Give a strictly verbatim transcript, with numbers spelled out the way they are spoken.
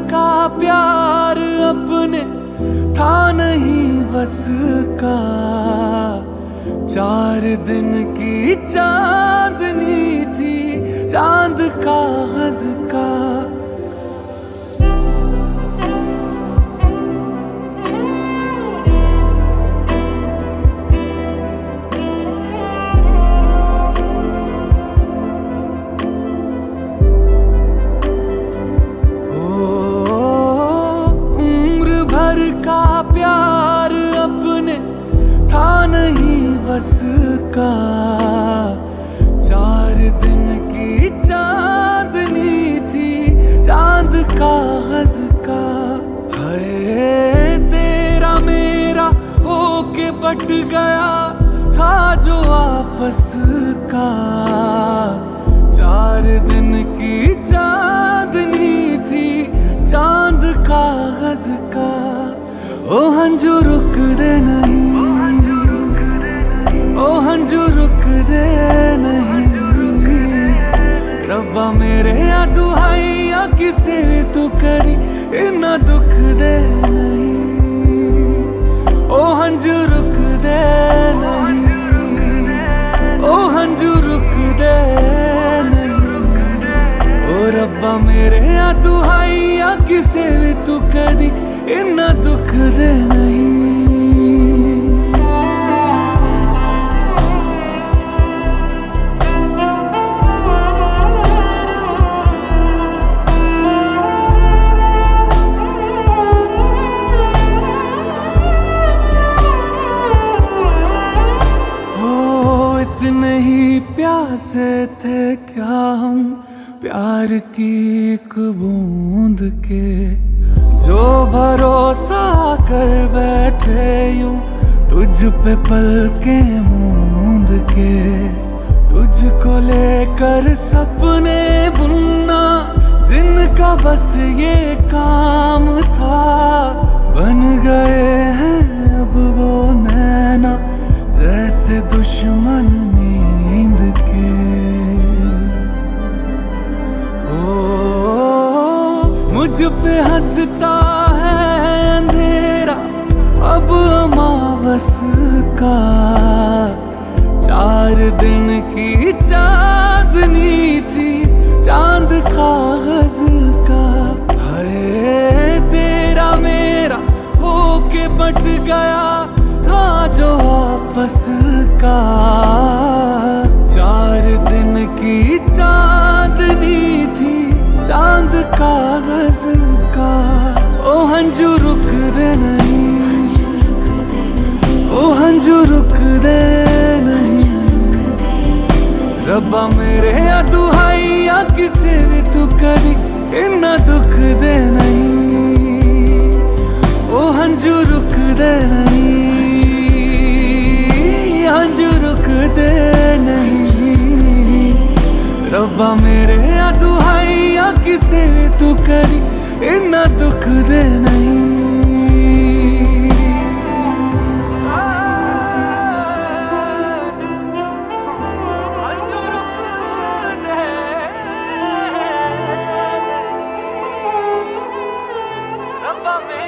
का प्यार अपने था नहीं बस का। चार दिन की चांदनी थी चांद कागज का। का प्यार अपने था नहीं बस का। चार दिन की चांदनी थी चांद कागज का। है तेरा मेरा होके बट गया था जो आपस का। चार दिन की चांदनी थी चांद कागज का। ओ हंजू रुक दे नहीं, ओ हंजू रुक दे नहीं। रब्बा मेरे या दुहाइया किसे भी तू करी इन्ना दुख दे नहीं। ओ हंजू रुक दे नहीं, ओ हंजू रुक दे नहीं। ओ रब्बा मेरे या दुहाइया किसे भी तू करी इन्ना दुख दे नहीं। ओ इतने ही प्यासे थे क्या हम प्यार की एक बूंद के। जो भरोसा कर बैठे यूं तुझ पे पलके मूंद के। तुझको लेकर सपने बुनना जिनका बस ये काम था। बन गए हैं अब वो नैना जैसे दुश्मन नींद के। मुझ पे हंसता है अंधेरा अब अमावस का। चार दिन की चांदनी थी चांद कागज का। है तेरा मेरा होके बट गया था जो आपस का। चार दिन की चांदनी थी चांद कागज का। ओ हंजू रुक दे नहीं, ओ हंजू रुक दे नहीं। रब्बा मेरे या दुहाइया किसे भी तू करी इन्ना दुख दे नहीं। ओ हंजू रुक दे नहीं, हंजू रुक दे नहीं। रब्बा मेरे या दुहाइया किसे भी तू करी इन्ना दुख दे नहीं। Love me.